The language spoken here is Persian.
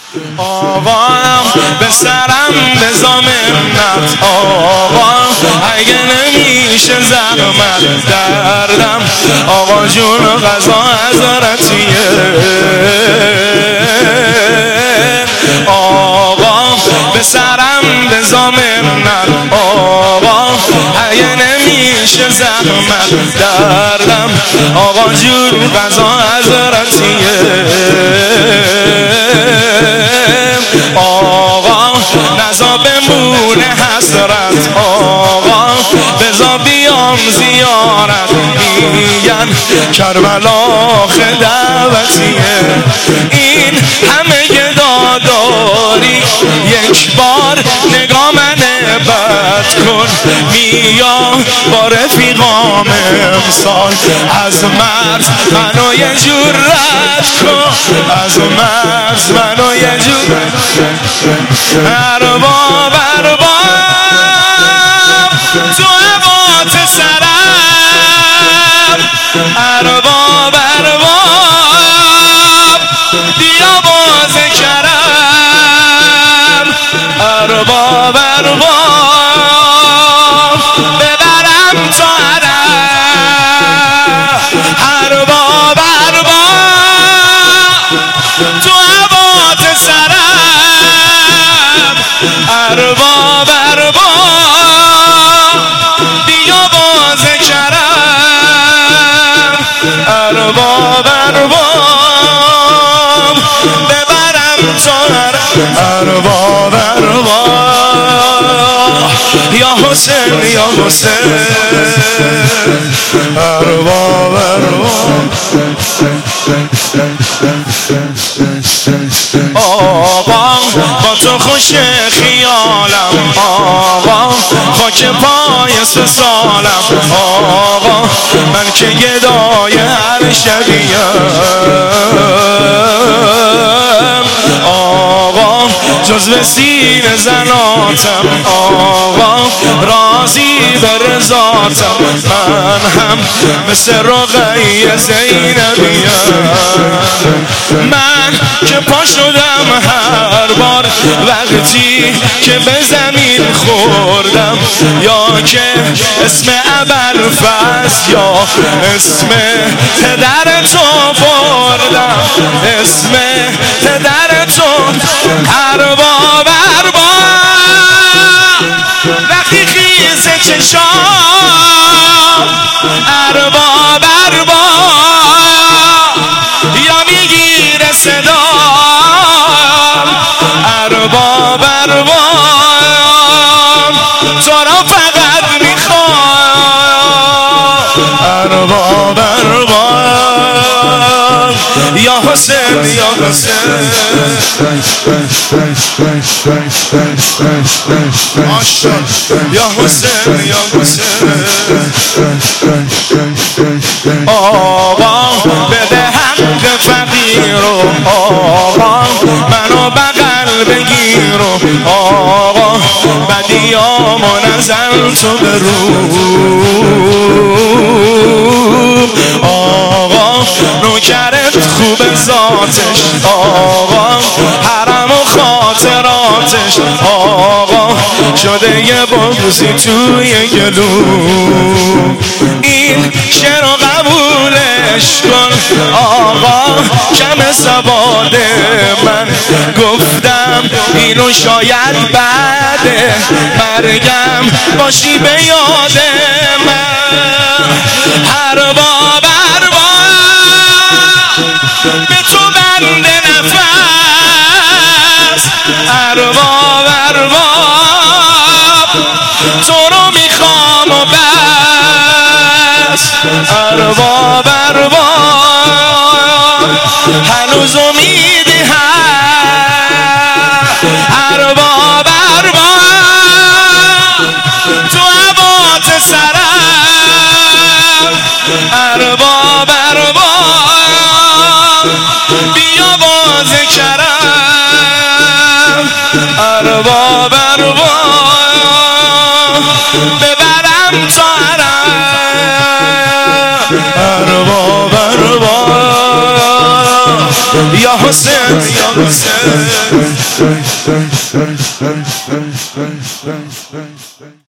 آقا به سرم بزا منت آقا، اگه نمیشه زحمت دردم آقا جون غذا حضرتیه. آقا به سرم بزا منت آقا، اگه نمیشه زحمت دردم آقا جون غذا حضرتیه. آقا نزا بمونه حسرت آقا، بزا بیام زیارت میگن کربلا آخه دعوتیه. این همه گداداری یک بار نگاه منه بد کن، میا با رفیقام امسال از مرز منو یه جور رد کن، از مرز منو یه جور ارباب تو عبات سرم، ارباب بیا باز کرم، ارباب ببرم تا ارباب تو عبات سرم، ارباب بیا باز کرم، ارباب ببرم تا ارباب یا حسین یا حسین، ارباب آقا با تو خوش خیالم آقا، خاک پای سالم آقا، من که گدای هر شبیم آقا، جزو سینه زناتم آقا، راضی به رضاتم من هم مثل رقیه زینبیم. من که پا شدم هر بار وقتی که به زمین خوردم، یا که اسم ابوالفضل یا اسم پدر تو بردم، اسم پدر تو ارباب وقتی خیز چشام، ارباب یا میگیره صدا، ارباب تو را فقط میخوام، ارباب یا حسین یا حسین، یا حسین یا حسین. آقا بده حق فقیر و آقا منو بغل بگیر و آقا بدیامو نزن تو به رو آقا، نوکرت خوب ذاتش آقا، حرم و خاطراتش آقا، شده یه بغضی توی گلو. این شعر رو قبولش کن آقا، کم سواد من گفتم اینو شاید بعد مرگم باشی به یاد من، ارباب به تو بنده نفس، ارباب تو رو میخوام و بس، ارباب هنوز امیدی هست، ارباب تو عبات سرم، ارباب بیا باز کرم، ارباب ببرم تا ارباب یا حسین شمسه